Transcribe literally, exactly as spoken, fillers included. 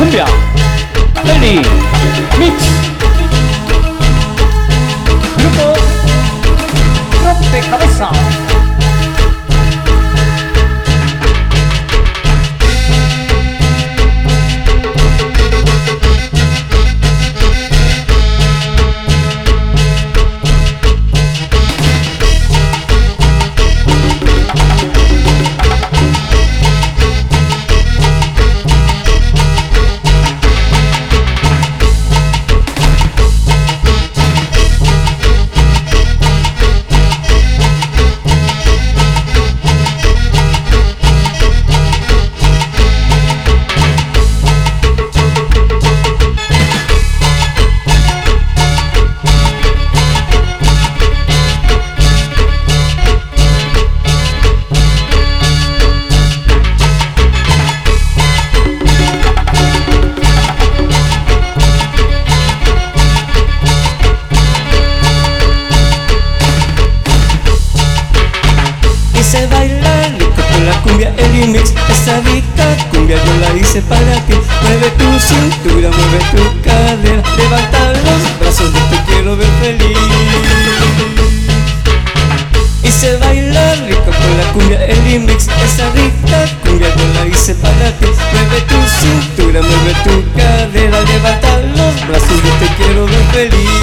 cumbia Eli Mix. Grupo Rompecabezas. Se baila rico con la cumbia Eli Mix. Esa rica cumbia yo la hice para ti. Mueve tu cintura, mueve tu cadera, levanta los brazos, yo te quiero ver feliz. Y se baila rico con la cumbia Eli Mix. Esa rica cumbia yo la hice para ti. Mueve tu cintura, mueve tu cadera, levanta los brazos, yo te quiero ver feliz.